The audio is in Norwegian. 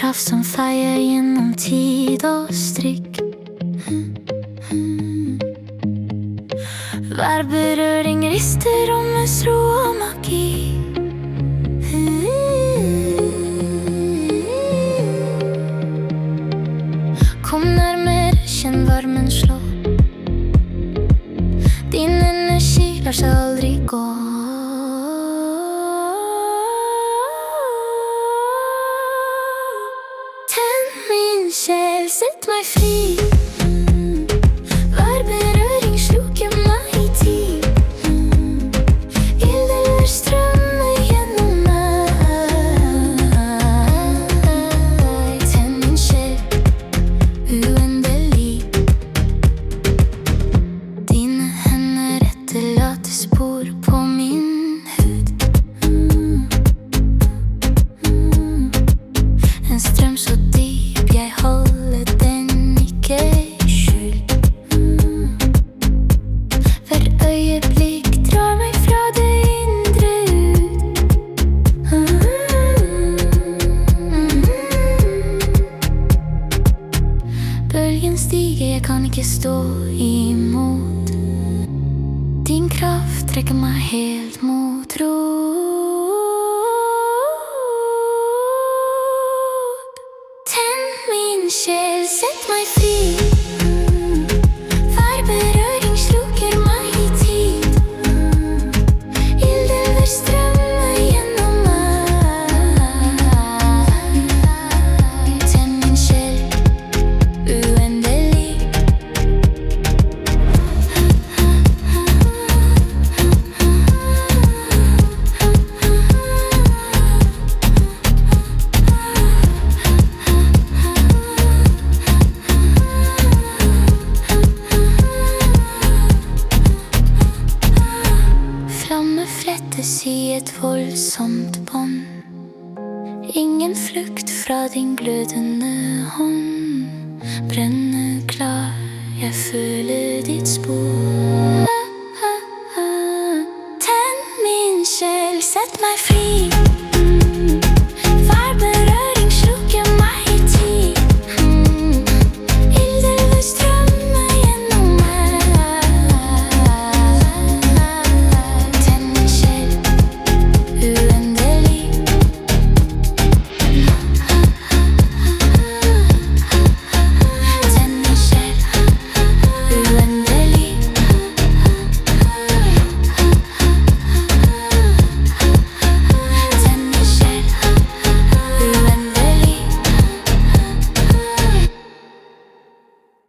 kraft som feier gjennom tid og strikk. Hver berøring rister rommets ro og magi. Kom nærmere, kjenn varmen slå. Din energi lar seg aldri gå. Tenn min sjel, sett meg fri. Hver berøring sluker meg i tid. Ilden lar strømme gjennom meg. Tenn min sjel, uendelig. Dine hender etterlater spor på min hud. En strøm så dyp, jeg holder den ikke skjult. Hver øyeblikk drar meg fra det indre ut. Bølgen stiger, jeg kan ikke stå imot. Din kraft trekker meg helt mot rot. Tenn min sjel, sett meg fri. Hver berøring sluker meg i tid. Ilden vil strømme gjennom meg. Tenn min sjel, uendelig. Flamme flettes i et voldsomt bånd. Ingen flukt fra din glødende hånd. Brenne klar, jeg føler ditt spor.